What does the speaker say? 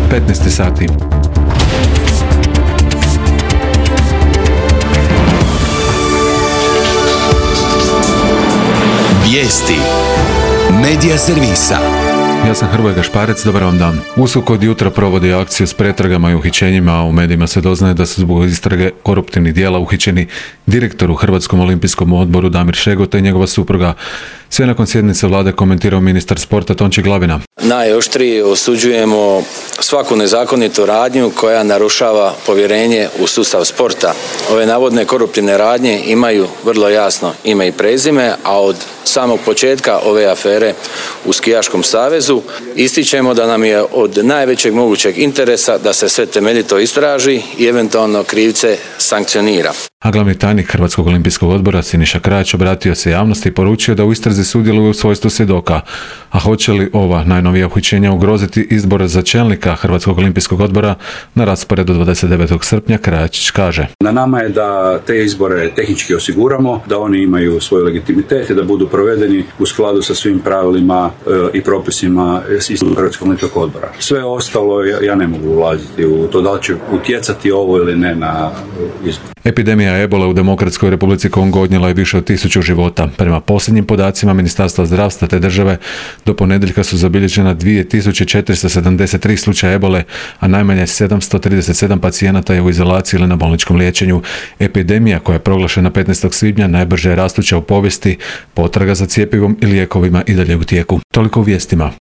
15 sati. Vijesti Medija servisa. Ja sam Hrvoje Gašparec, dobar vam dan. USKOK od jutra provodi akciju s pretragama i uhićenjima, a u medijima se doznaje da su zbog istrage koruptivnih djela uhićeni direktor u Hrvatskom olimpijskom odboru Damir Šegota i njegova supruga. Sve nakon sjednice vlade komentirao ministar sporta Tonči Glavina. Najoštrije osuđujemo svaku nezakonitu radnju koja narušava povjerenje u sustav sporta. Ove navodne koruptivne radnje imaju vrlo jasno ime i prezime, a od samog početka ove afere u Skijaškom savezu ističemo da nam je od najvećeg mogućeg interesa da se sve temeljito istraži i eventualno krivce sankcionira. A glavni tajnik Hrvatskog olimpijskog odbora Siniša Krajić obratio se javnosti i poručio da u istrazi sudjeluju u svojstvu svjedoka. A hoće li ova najnovija uhićenja ugroziti izbor za čelnika Hrvatskog olimpijskog odbora na rasporedu 29. srpnja, Krajić kaže. Na nama je da te izbore tehnički osiguramo, da oni imaju svoj legitimitet i da budu provedeni u skladu sa svim pravilima i propisima Hrvatskog olimpijskog odbora. Sve ostalo ja ne mogu ulaziti u to da li će utjecati ovo ili ne na izbor. Epidemija ebole u Demokratskoj Republici Kongo odnijela je više od 1000 života. Prema posljednjim podacima Ministarstva zdravstva te države, do ponedjeljka su zabilježena 2473 slučaja ebole, a najmanje 737 pacijenata je u izolaciji ili na bolničkom liječenju. Epidemija koja je proglašena 15. svibnja najbrže je rastuća u povijesti, potraga za cjepivom i lijekovima i dalje u tijeku. Toliko u vijestima.